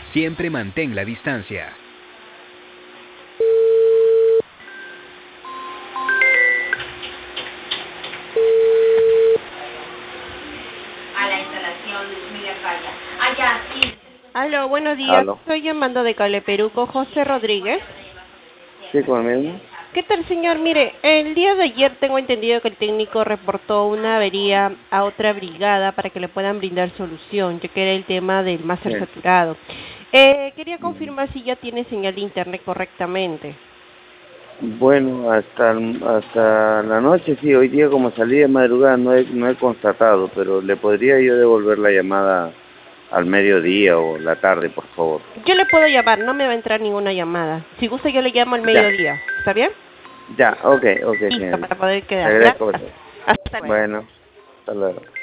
Siempre mantén la distancia. A la instalación Miguel Falla. Allá, sí. Aló, buenos días. Aló. Estoy llamando de Cale, Perú, con José Rodríguez. Sí, con el mismo. ¿Qué tal, señor? Mire, el día de ayer tengo entendido que el técnico reportó una avería a otra brigada para que le puedan brindar solución, ya que era el tema del Sí. máster saturado. Quería confirmar si ya tiene señal de internet correctamente. Bueno, hasta la noche sí, hoy día como salí de madrugada no he constatado, pero le podría yo devolver la llamada al mediodía o la tarde, por favor. Yo le puedo llamar, no me va a entrar ninguna llamada. Si gusta, yo le llamo al Ya, mediodía. ¿Está bien? ya, ok, Listo, señorita. para poder Le quedar. agradezco Gracias. bastante. Hasta luego. Bueno, hasta luego.